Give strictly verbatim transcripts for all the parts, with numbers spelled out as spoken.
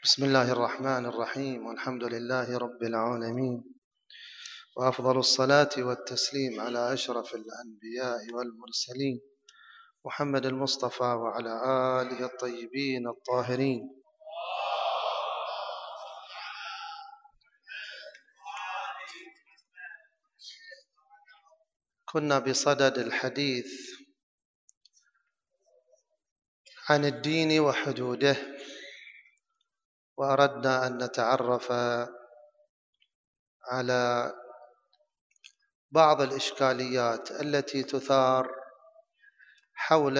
بسم الله الرحمن الرحيم، والحمد لله رب العالمين، وأفضل الصلاة والتسليم على أشرف الأنبياء والمرسلين محمد المصطفى وعلى آله الطيبين الطاهرين. كنا بصدد الحديث عن الدين وحدوده، وأردنا أن نتعرف على بعض الإشكاليات التي تثار حول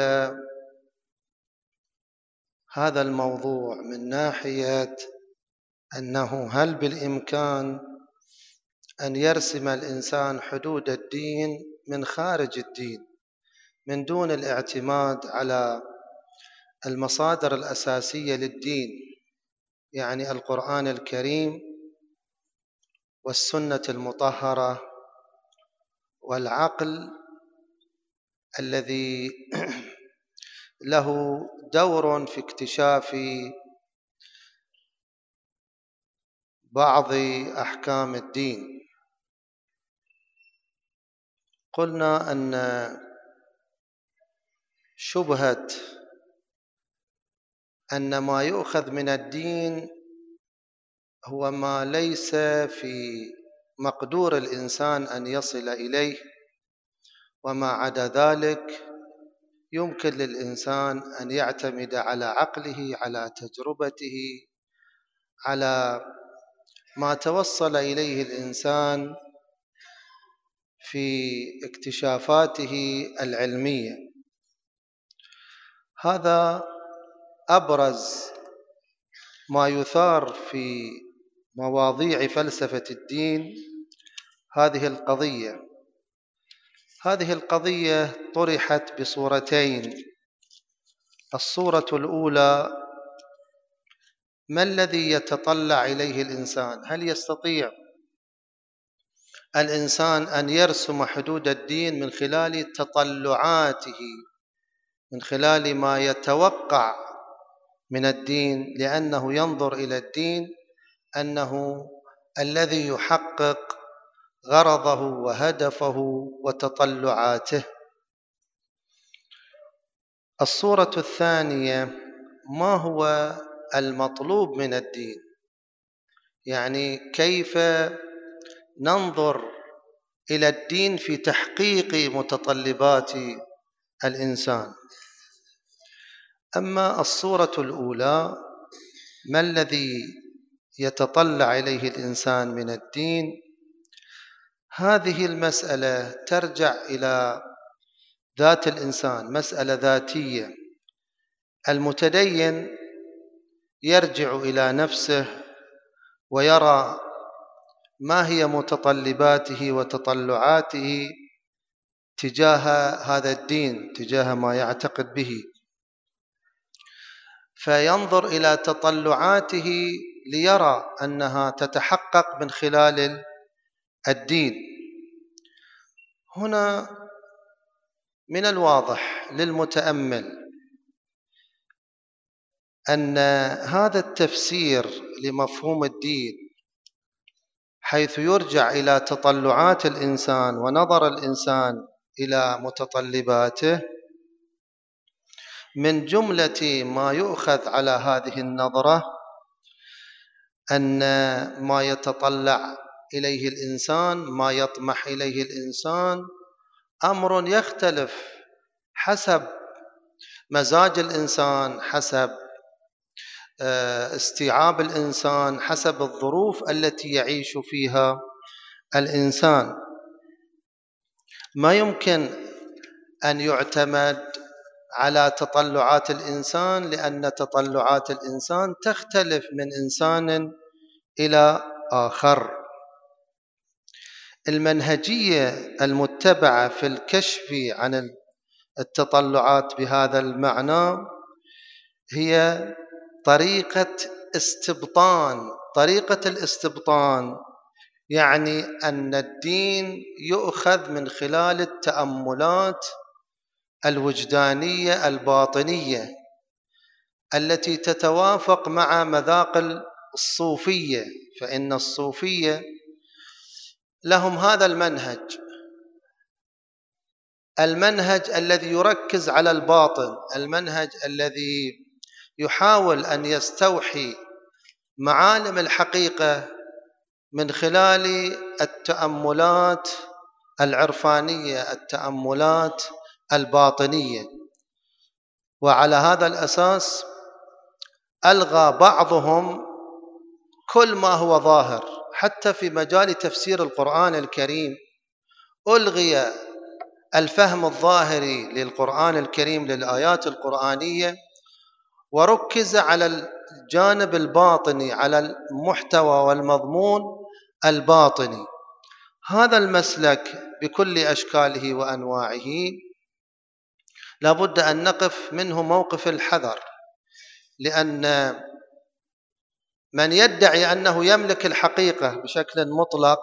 هذا الموضوع، من ناحية أنه هل بالإمكان أن يرسم الإنسان حدود الدين من خارج الدين من دون الاعتماد على المصادر الأساسية للدين، يعني القرآن الكريم والسنة المطهرة والعقل الذي له دور في اكتشاف بعض أحكام الدين. قلنا أن شبهة أن ما يؤخذ من الدين هو ما ليس في مقدور الإنسان أن يصل إليه، وما عدا ذلك يمكن للإنسان أن يعتمد على عقله، على تجربته، على ما توصل إليه الإنسان في اكتشافاته العلمية. هذا أبرز ما يثار في مواضيع فلسفة الدين. هذه القضية هذه القضية طرحت بصورتين. الصورة الأولى: ما الذي يتطلع إليه الإنسان؟ هل يستطيع الإنسان أن يرسم حدود الدين من خلال تطلعاته، من خلال ما يتوقع من الدين، لأنه ينظر إلى الدين أنه الذي يحقق غرضه وهدفه وتطلعاته؟ الصورة الثانية: ما هو المطلوب من الدين؟ يعني كيف ننظر إلى الدين في تحقيق متطلبات الإنسان؟ أما الصورة الأولى، ما الذي يتطلع إليه الإنسان من الدين، هذه المسألة ترجع إلى ذات الإنسان، مسألة ذاتية. المتدين يرجع إلى نفسه ويرى ما هي متطلباته وتطلعاته تجاه هذا الدين، تجاه ما يعتقد به، فينظر إلى تطلعاته ليرى أنها تتحقق من خلال الدين. هنا من الواضح للمتأمل أن هذا التفسير لمفهوم الدين، حيث يرجع إلى تطلعات الإنسان ونظر الإنسان إلى متطلباته، من جملة ما يؤخذ على هذه النظرة أن ما يتطلع إليه الإنسان، ما يطمح إليه الإنسان، أمر يختلف حسب مزاج الإنسان، حسب استيعاب الإنسان، حسب الظروف التي يعيش فيها الإنسان. ما يمكن أن يعتمد على تطلعات الإنسان، لأن تطلعات الإنسان تختلف من إنسان إلى آخر. المنهجية المتبعة في الكشف عن التطلعات بهذا المعنى هي طريقة استبطان. طريقة الاستبطان يعني أن الدين يؤخذ من خلال التأملات الوجدانية الباطنية التي تتوافق مع مذاق الصوفية، فإن الصوفية لهم هذا المنهج، المنهج الذي يركز على الباطن، المنهج الذي يحاول أن يستوحي معالم الحقيقة من خلال التأملات العرفانية، التأملات الباطنية. وعلى هذا الأساس ألغى بعضهم كل ما هو ظاهر، حتى في مجال تفسير القرآن الكريم ألغي الفهم الظاهري للقرآن الكريم للآيات القرآنية، وركز على الجانب الباطني، على المحتوى والمضمون الباطني. هذا المسلك بكل أشكاله وأنواعه لا بد أن نقف منه موقف الحذر، لأن من يدعي أنه يملك الحقيقة بشكل مطلق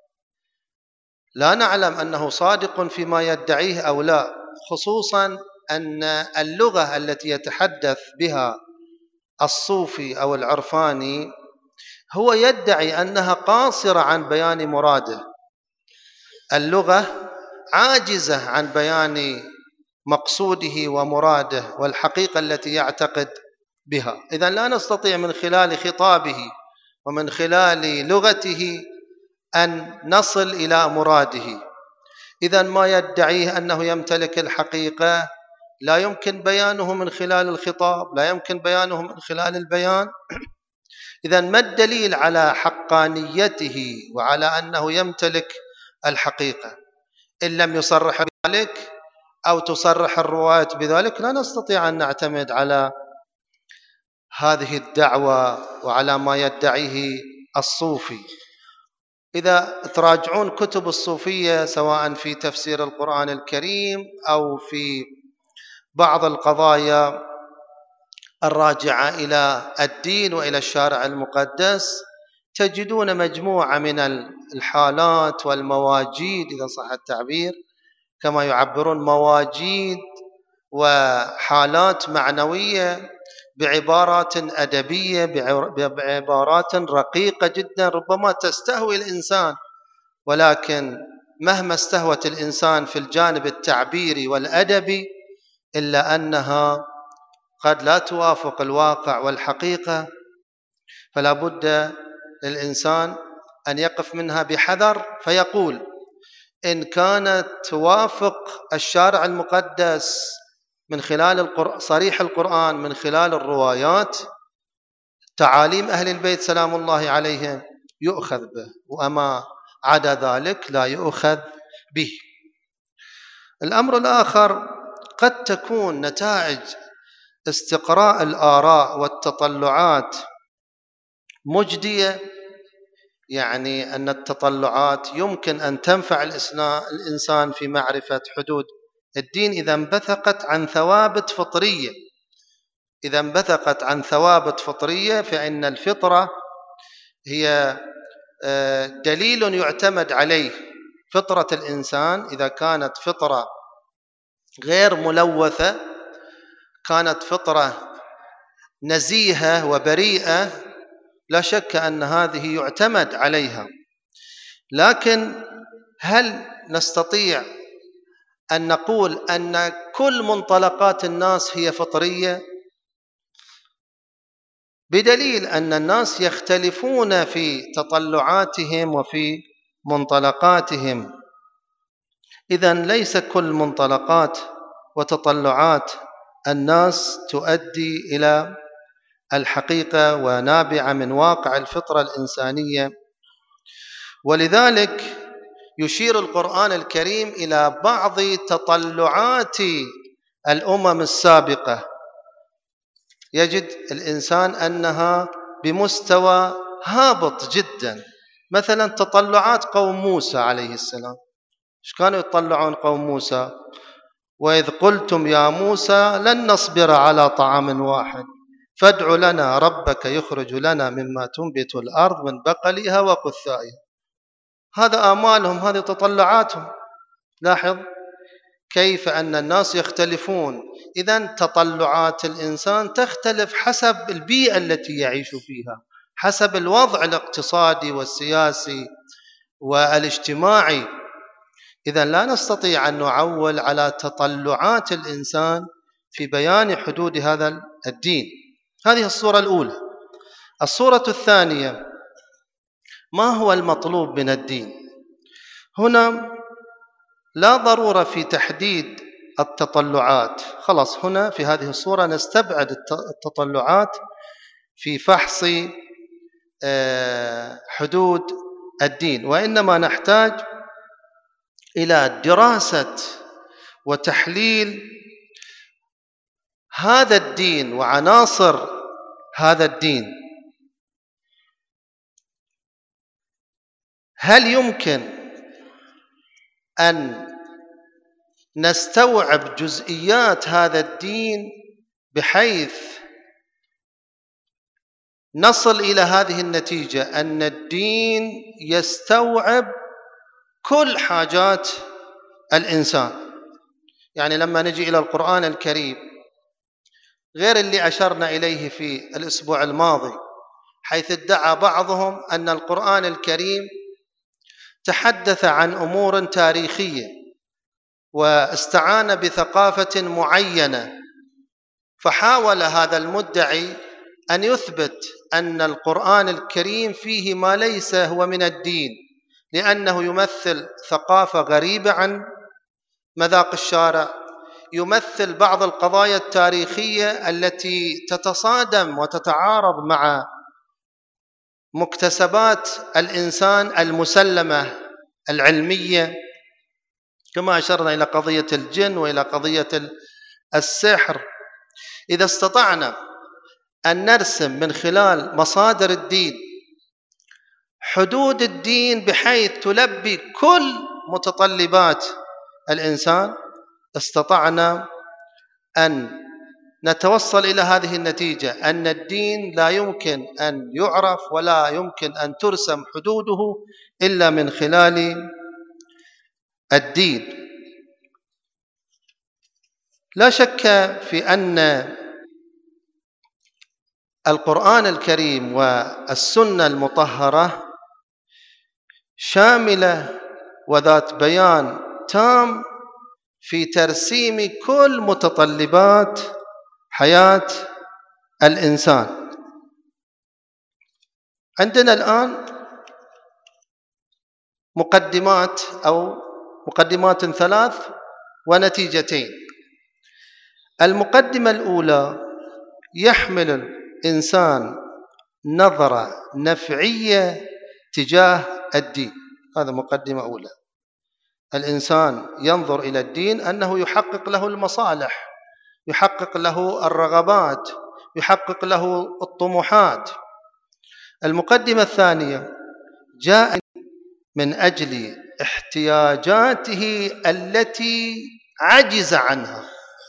لا نعلم أنه صادق فيما يدعيه أو لا، خصوصا أن اللغة التي يتحدث بها الصوفي أو العرفاني هو يدعي أنها قاصرة عن بيان مراده، اللغة عاجزة عن بيان مقصوده ومراده والحقيقة التي يعتقد بها. إذن لا نستطيع من خلال خطابه ومن خلال لغته أن نصل إلى مراده. إذن ما يدعيه أنه يمتلك الحقيقة لا يمكن بيانه من خلال الخطاب، لا يمكن بيانه من خلال البيان. إذن ما الدليل على حقانيته وعلى أنه يمتلك الحقيقة؟ إن لم يصرح بذلك أو تصرح الرواية بذلك لا نستطيع أن نعتمد على هذه الدعوة وعلى ما يدعيه الصوفي. إذا تراجعون كتب الصوفية سواء في تفسير القرآن الكريم أو في بعض القضايا الراجعة إلى الدين وإلى الشارع المقدس تجدون مجموعة من الحالات والمواجيد، إذا صح التعبير، كما يعبرون مواجيد وحالات معنوية بعبارات أدبية، بعبارات رقيقة جدا ربما تستهوي الإنسان، ولكن مهما استهوت الإنسان في الجانب التعبيري والأدبي إلا أنها قد لا توافق الواقع والحقيقة، فلا بد للإنسان أن يقف منها بحذر فيقول إن كانت توافق الشارع المقدس من خلال القرآن، صريح القرآن، من خلال الروايات، تعاليم أهل البيت سلام الله عليهم، يؤخذ به، وأما عدا ذلك لا يؤخذ به. الأمر الآخر قد تكون نتائج استقراء الآراء والتطلعات مجدية، يعني أن التطلعات يمكن أن تنفع الإنسان في معرفة حدود الدين إذا انبثقت عن ثوابت فطرية. إذا انبثقت عن ثوابت فطرية فإن الفطرة هي دليل يعتمد عليه. فطرة الإنسان إذا كانت فطرة غير ملوثة، كانت فطرة نزيهة وبريئة، لا شك أن هذه يعتمد عليها. لكن هل نستطيع أن نقول أن كل منطلقات الناس هي فطرية؟ بدليل أن الناس يختلفون في تطلعاتهم وفي منطلقاتهم. إذن ليس كل منطلقات وتطلعات الناس تؤدي إلى الحقيقة ونابعة من واقع الفطرة الإنسانية. ولذلك يشير القرآن الكريم إلى بعض تطلعات الأمم السابقة، يجد الإنسان أنها بمستوى هابط جدا. مثلا تطلعات قوم موسى عليه السلام، إيش كانوا يطلعون قوم موسى؟ وإذ قلتم يا موسى لن نصبر على طعام واحد فادع لنا ربك يخرج لنا مما تنبت الأرض من بقلها وقثائها. هذا آمالهم، هذه تطلعاتهم. لاحظ كيف أن الناس يختلفون إذن تطلعات الإنسان تختلف حسب البيئة التي يعيش فيها، حسب الوضع الاقتصادي والسياسي والاجتماعي. إذن لا نستطيع أن نعول على تطلعات الإنسان في بيان حدود هذا الدين. هذه الصورة الأولى. الصورة الثانية: ما هو المطلوب من الدين؟ هنا لا ضرورة في تحديد التطلعات، خلاص هنا في هذه الصورة نستبعد التطلعات في فحص حدود الدين، وإنما نحتاج إلى دراسة وتحليل هذا الدين وعناصر هذا الدين. هل يمكن أن نستوعب جزئيات هذا الدين بحيث نصل إلى هذه النتيجة أن الدين يستوعب كل حاجات الإنسان؟ يعني لما نجي إلى القرآن الكريم، غير اللي أشرنا إليه في الأسبوع الماضي، حيث ادعى بعضهم أن القرآن الكريم تحدث عن أمور تاريخية واستعان بثقافة معينة، فحاول هذا المدعي أن يثبت أن القرآن الكريم فيه ما ليس هو من الدين، لأنه يمثل ثقافة غريبة عن مذاق الشارع، يمثل بعض القضايا التاريخية التي تتصادم وتتعارض مع مكتسبات الإنسان المسلمة العلمية، كما أشرنا إلى قضية الجن وإلى قضية السحر. إذا استطعنا أن نرسم من خلال مصادر الدين حدود الدين بحيث تلبي كل متطلبات الإنسان، استطعنا أن نتوصل إلى هذه النتيجة: أن الدين لا يمكن أن يعرف ولا يمكن أن ترسم حدوده إلا من خلال الدين. لا شك في أن القرآن الكريم والسنة المطهرة شاملة وذات بيان تام في ترسيم كل متطلبات حياة الإنسان. عندنا الآن مقدمات أو مقدمات ثلاث ونتيجتين. المقدمة الأولى: يحمل الإنسان نظرة نفعية تجاه الدين. هذا مقدمة أولى. الإنسان ينظر إلى الدين أنه يحقق له المصالح، يحقق له الرغبات، يحقق له الطموحات. المقدمة الثانية: جاء من أجل احتياجاته التي عجز عنها،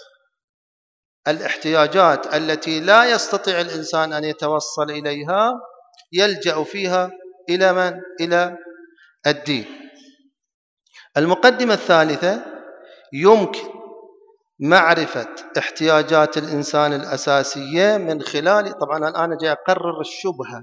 الاحتياجات التي لا يستطيع الإنسان أن يتوصل إليها يلجأ فيها إلى من؟ إلى الدين. المقدمة الثالثة: يمكن معرفة احتياجات الإنسان الأساسية من خلال، طبعا الآن جاي أقرر الشبهة،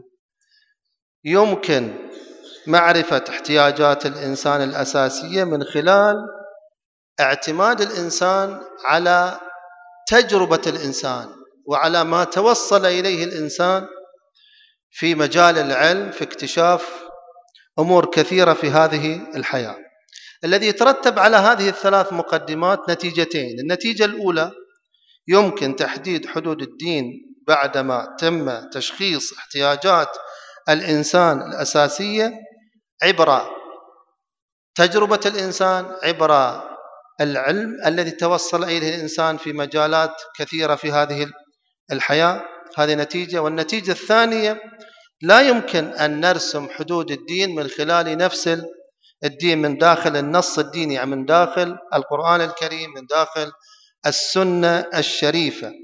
يمكن معرفة احتياجات الإنسان الأساسية من خلال اعتماد الإنسان على تجربة الإنسان وعلى ما توصل إليه الإنسان في مجال العلم، في اكتشاف أمور كثيرة في هذه الحياة. الذي يترتب على هذه الثلاث مقدمات نتيجتين. النتيجة الأولى: يمكن تحديد حدود الدين بعدما تم تشخيص احتياجات الإنسان الأساسية عبر تجربة الإنسان، عبر العلم الذي توصل إليه الإنسان في مجالات كثيرة في هذه الحياة. هذه نتيجة. والنتيجة الثانية: لا يمكن أن نرسم حدود الدين من خلال نفس الدين، من داخل النص الديني، يعني من داخل القرآن الكريم، من داخل السنة الشريفة.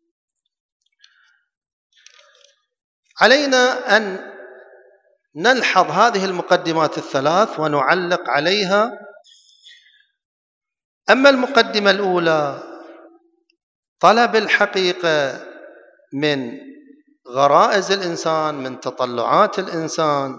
علينا أن نلحظ هذه المقدمات الثلاث ونعلق عليها. أما المقدمة الأولى طلب الحقيقة من غرائز الإنسان، من تطلعات الإنسان.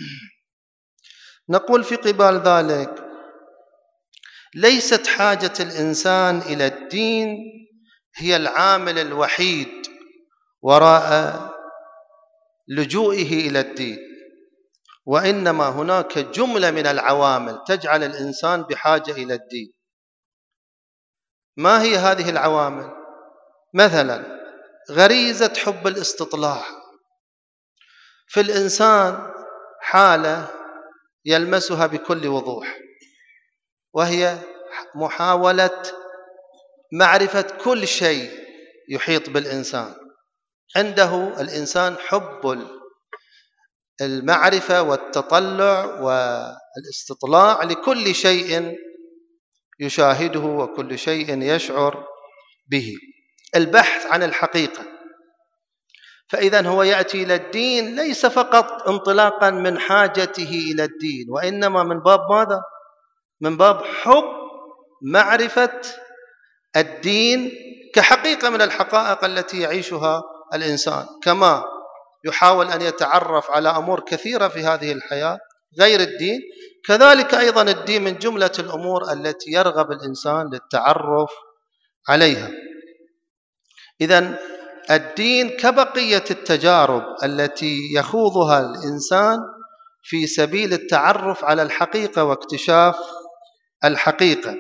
نقول في قبال ذلك ليست حاجة الإنسان إلى الدين هي العامل الوحيد وراء لجوئه إلى الدين، وإنما هناك جملة من العوامل تجعل الإنسان بحاجة إلى الدين. ما هي هذه العوامل؟ مثلا غريزة حب الاستطلاع في الإنسان، حالة يلمسها بكل وضوح، وهي محاولة معرفة كل شيء يحيط بالإنسان. عنده الإنسان حب المعرفة والتطلع والاستطلاع لكل شيء يشاهده وكل شيء يشعر به، البحث عن الحقيقة. فإذا هو يأتي إلى الدين ليس فقط انطلاقا من حاجته إلى الدين، وإنما من باب ماذا؟ من باب حب معرفة الدين كحقيقة من الحقائق التي يعيشها الإنسان، كما يحاول أن يتعرف على أمور كثيرة في هذه الحياة غير الدين، كذلك أيضا الدين من جملة الأمور التي يرغب الإنسان للتعرف عليها. إذن الدين كبقية التجارب التي يخوضها الإنسان في سبيل التعرف على الحقيقة واكتشاف الحقيقة.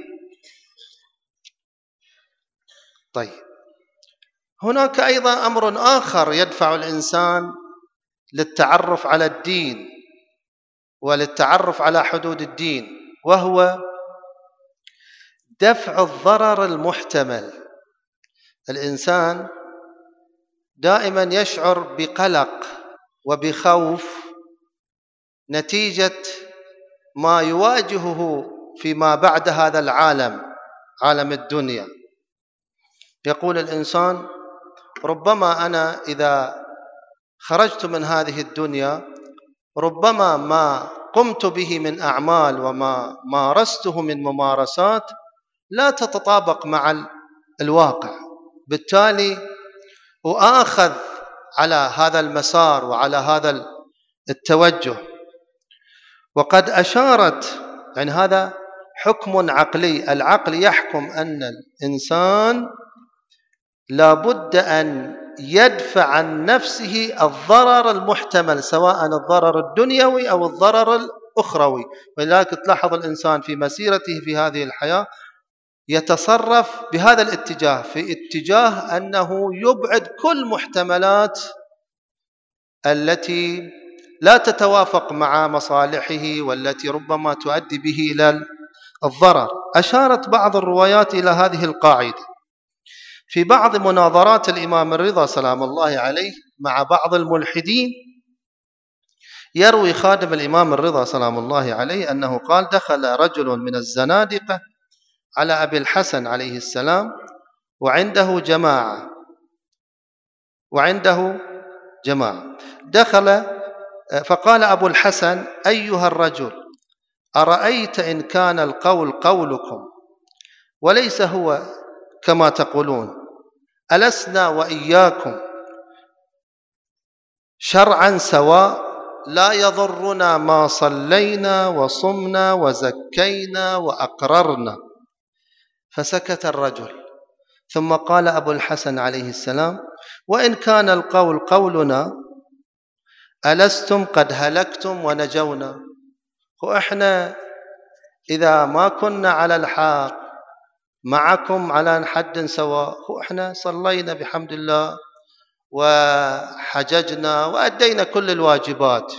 طيب، هناك أيضا أمر آخر يدفع الإنسان للتعرف على الدين وللتعرف على حدود الدين، وهو دفع الضرر المحتمل. الإنسان دائما يشعر بقلق وبخوف نتيجة ما يواجهه فيما بعد هذا العالم، عالم الدنيا. يقول الإنسان ربما أنا إذا خرجت من هذه الدنيا ربما ما قمت به من أعمال وما مارسته من ممارسات لا تتطابق مع الواقع، بالتالي أؤاخذ على هذا المسار وعلى هذا التوجه. وقد أشارت، يعني هذا حكم عقلي، العقل يحكم أن الإنسان لا بد أن يدفع عن نفسه الضرر المحتمل، سواء الضرر الدنيوي أو الضرر الأخروي. ولذلك تلاحظ الإنسان في مسيرته في هذه الحياة يتصرف بهذا الاتجاه، في اتجاه أنه يبعد كل محتملات التي لا تتوافق مع مصالحه والتي ربما تؤدي به إلى الضرر. أشارت بعض الروايات إلى هذه القاعدة في بعض مناظرات الإمام الرضا سلام الله عليه مع بعض الملحدين. يروي خادم الإمام الرضا سلام الله عليه أنه قال: دخل رجل من الزنادقة على أبي الحسن عليه السلام وعنده جماعة وعنده جماعة دخل فقال أبو الحسن: أيها الرجل، أرأيت إن كان القول قولكم وليس هو كما تقولون، ألسنا وإياكم شرعا سواء؟ لا يضرنا ما صلينا وصمنا وزكينا وأقررنا. فسكت الرجل، ثم قال أبو الحسن عليه السلام: وإن كان القول قولنا ألستم قد هلكتم ونجونا؟ وإحنا إذا ما كنا على الحق معكم على حد سواء، وإحنا صلينا بحمد الله وحججنا وأدينا كل الواجبات،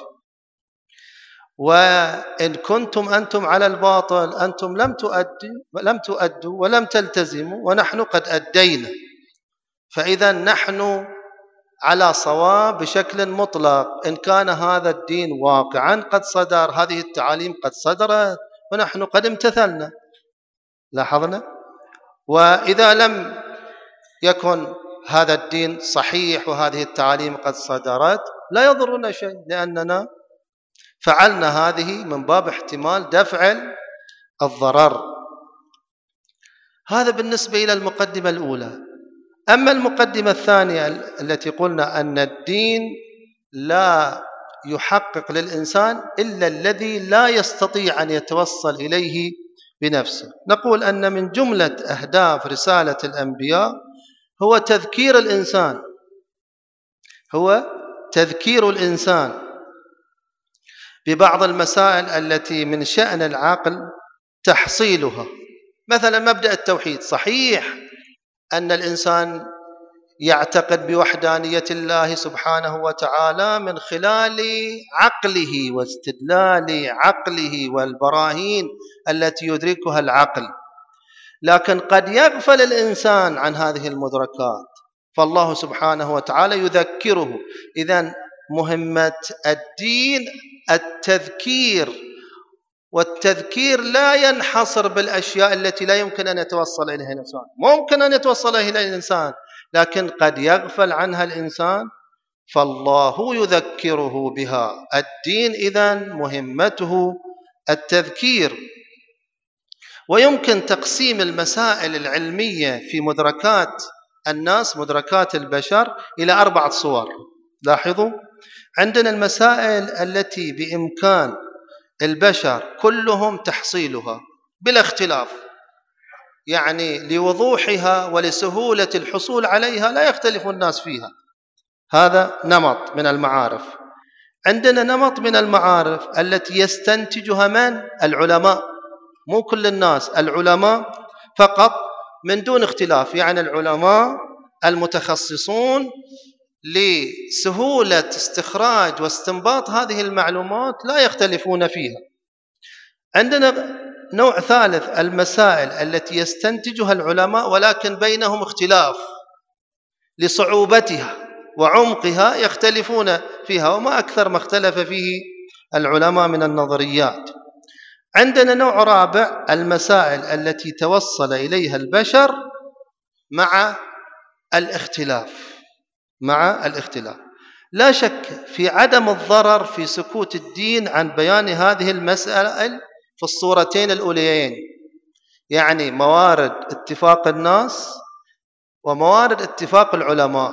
وإن كنتم أنتم على الباطل أنتم لم تؤدوا لم تؤدوا ولم تلتزموا ونحن قد أدينا، فإذا نحن على صواب بشكل مطلق. إن كان هذا الدين واقعا قد صدر، هذه التعاليم قد صدرت ونحن قد امتثلنا، لاحظنا. وإذا لم يكن هذا الدين صحيح وهذه التعاليم قد صدرت لا يضرنا شيء، لأننا فعلنا هذه من باب احتمال دفع الضرر. هذا بالنسبة إلى المقدمة الأولى. أما المقدمة الثانية التي قلنا أن الدين لا يحقق للإنسان إلا الذي لا يستطيع أن يتوصل إليه بنفسه، نقول أن من جملة أهداف رسالة الأنبياء هو تذكير الإنسان هو تذكير الإنسان ببعض المسائل التي من شأن العقل تحصيلها. مثلا مبدأ التوحيد، صحيح أن الإنسان يعتقد بوحدانية الله سبحانه وتعالى من خلال عقله واستدلال عقله والبراهين التي يدركها العقل، لكن قد يغفل الإنسان عن هذه المدركات، فالله سبحانه وتعالى يذكره. إذن مهمة الدين التذكير، والتذكير لا ينحصر بالأشياء التي لا يمكن أن يتوصل إليها الإنسان، ممكن أن يتوصل إليها الإنسان لكن قد يغفل عنها الإنسان، فالله يذكره بها. الدين إذن مهمته التذكير. ويمكن تقسيم المسائل العلمية في مدركات الناس، مدركات البشر، إلى أربعة صور. لاحظوا، عندنا المسائل التي بإمكان البشر كلهم تحصيلها بلا اختلاف، يعني لوضوحها ولسهولة الحصول عليها لا يختلف الناس فيها، هذا نمط من المعارف. عندنا نمط من المعارف التي يستنتجها من؟ العلماء، مو كل الناس، العلماء فقط من دون اختلاف، يعني العلماء المتخصصون لسهولة استخراج واستنباط هذه المعلومات لا يختلفون فيها. عندنا نوع ثالث، المسائل التي يستنتجها العلماء ولكن بينهم اختلاف لصعوبتها وعمقها، يختلفون فيها، وما أكثر ما اختلف فيه العلماء من النظريات. عندنا نوع رابع، المسائل التي توصل إليها البشر مع الاختلاف مع الاختلاف لا شك في عدم الضرر في سكوت الدين عن بيان هذه المسائل في الصورتين الأوليين، يعني موارد اتفاق الناس وموارد اتفاق العلماء.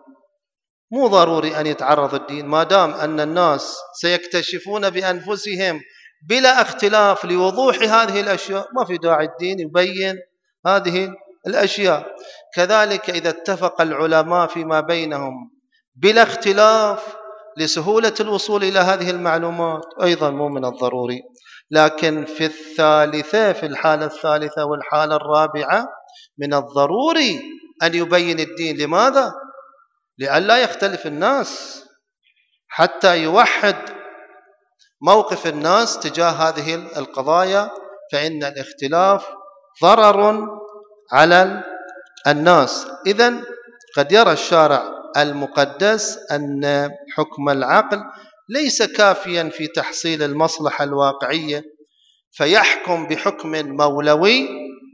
مو ضروري أن يتعرض الدين ما دام أن الناس سيكتشفون بأنفسهم بلا اختلاف لوضوح هذه الأشياء، ما في داعي الدين يبين هذه الأشياء. كذلك إذا اتفق العلماء فيما بينهم بلا اختلاف لسهولة الوصول إلى هذه المعلومات، أيضا مو من الضروري. لكن في الثالثة، في الحالة الثالثة والحالة الرابعة، من الضروري أن يبين الدين. لماذا؟ لئلا يختلف الناس، حتى يوحد موقف الناس تجاه هذه القضايا، فإن الاختلاف ضرر على الناس. إذن قد يرى الشارع المقدس أن حكم العقل ليس كافيا في تحصيل المصلحة الواقعية، فيحكم بحكم مولوي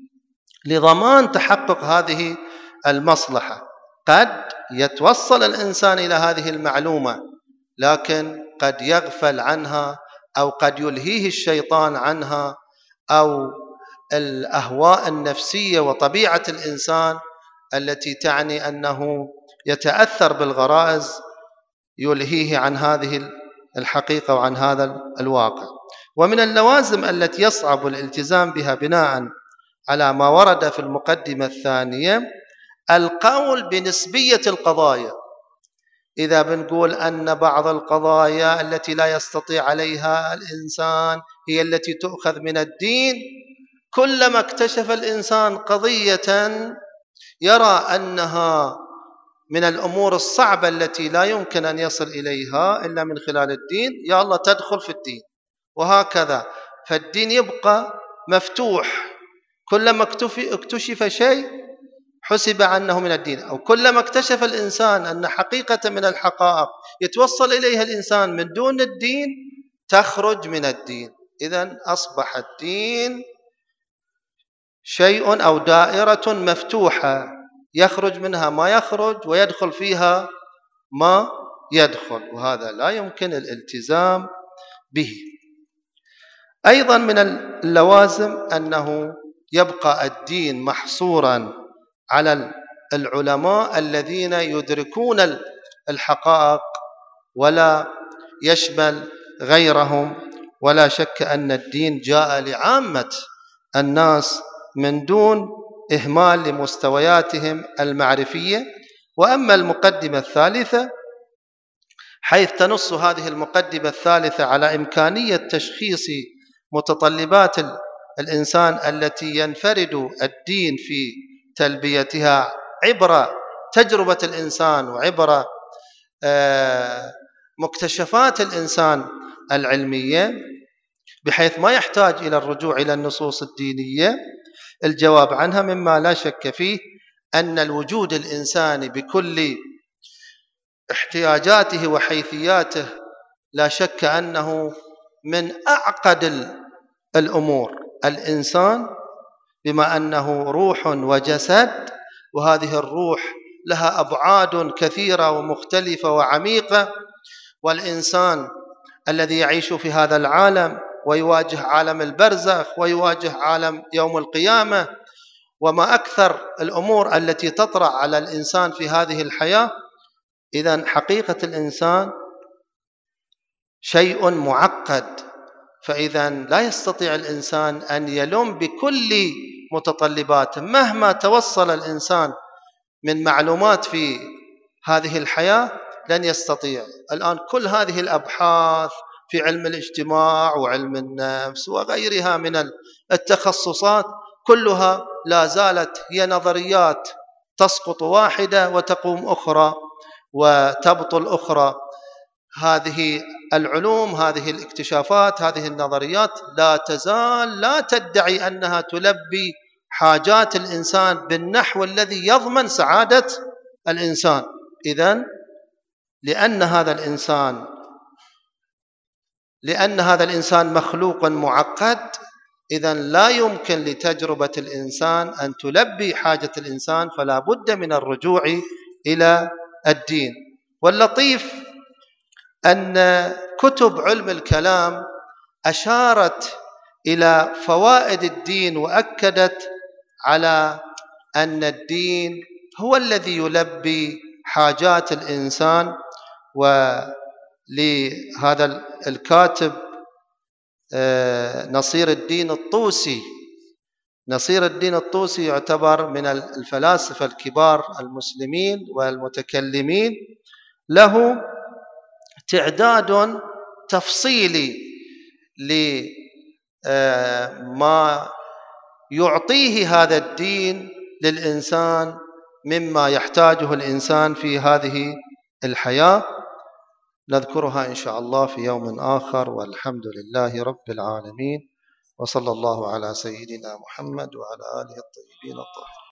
لضمان تحقق هذه المصلحة. قد يتوصل الإنسان إلى هذه المعلومة لكن قد يغفل عنها، أو قد يلهيه الشيطان عنها، أو الأهواء النفسية وطبيعة الإنسان التي تعني أنه يتأثر بالغرائز يلهيه عن هذه الحقيقة وعن هذا الواقع. ومن اللوازم التي يصعب الالتزام بها بناء على ما ورد في المقدمة الثانية القول بنسبية القضايا. إذا بنقول أن بعض القضايا التي لا يستطيع عليها الإنسان هي التي تؤخذ من الدين، كلما اكتشف الإنسان قضية يرى أنها من الأمور الصعبة التي لا يمكن أن يصل إليها إلا من خلال الدين، يا الله تدخل في الدين، وهكذا. فالدين يبقى مفتوح، كلما اكتشف شيء حسب عنه من الدين، أو كلما اكتشف الإنسان أن حقيقة من الحقائق يتوصل إليها الإنسان من دون الدين تخرج من الدين. إذن أصبح الدين شيء أو دائرة مفتوحة، يخرج منها ما يخرج ويدخل فيها ما يدخل، وهذا لا يمكن الالتزام به. أيضا من اللوازم أنه يبقى الدين محصورا على العلماء الذين يدركون الحقائق ولا يشمل غيرهم. ولا شك أن الدين جاء لعامة الناس من دون إهمال لمستوياتهم المعرفية. وأما المقدمة الثالثة، حيث تنص هذه المقدمة الثالثة على إمكانية تشخيص متطلبات الإنسان التي ينفرد الدين في تلبيتها عبر تجربة الإنسان وعبر مكتشفات الإنسان العلمية، بحيث ما يحتاج إلى الرجوع إلى النصوص الدينية. الجواب عنها مما لا شك فيه أن الوجود الإنساني بكل احتياجاته وحيثياته لا شك أنه من أعقد الأمور. الإنسان بما أنه روح وجسد، وهذه الروح لها أبعاد كثيرة ومختلفة وعميقة، والإنسان الذي يعيش في هذا العالم ويواجه عالم البرزخ ويواجه عالم يوم القيامة، وما أكثر الأمور التي تطرأ على الإنسان في هذه الحياة. إذن حقيقة الإنسان شيء معقد، فإذا لا يستطيع الإنسان أن يلم بكل متطلباته مهما توصل الإنسان من معلومات في هذه الحياة، لن يستطيع. الآن كل هذه الأبحاث في علم الاجتماع وعلم النفس وغيرها من التخصصات كلها لا زالت هي نظريات، تسقط واحدة وتقوم أخرى وتبطل أخرى. هذه العلوم، هذه الاكتشافات، هذه النظريات لا تزال لا تدعي أنها تلبي حاجات الإنسان بالنحو الذي يضمن سعادة الإنسان. إذن لأن هذا الإنسان لأن هذا الإنسان مخلوق معقد، إذن لا يمكن لتجربة الإنسان أن تلبي حاجة الإنسان، فلا بد من الرجوع إلى الدين. واللطيف أن كتب علم الكلام أشارت إلى فوائد الدين وأكدت على أن الدين هو الذي يلبي حاجات الإنسان. ولهذا الكاتب نصير الدين الطوسي نصير الدين الطوسي يعتبر من الفلاسفة الكبار المسلمين والمتكلمين، له تعداد تفصيلي لما يعطيه هذا الدين للإنسان مما يحتاجه الإنسان في هذه الحياة. نذكرها إن شاء الله في يوم آخر، والحمد لله رب العالمين، وصلى الله على سيدنا محمد وعلى آله الطيبين الطاهرين.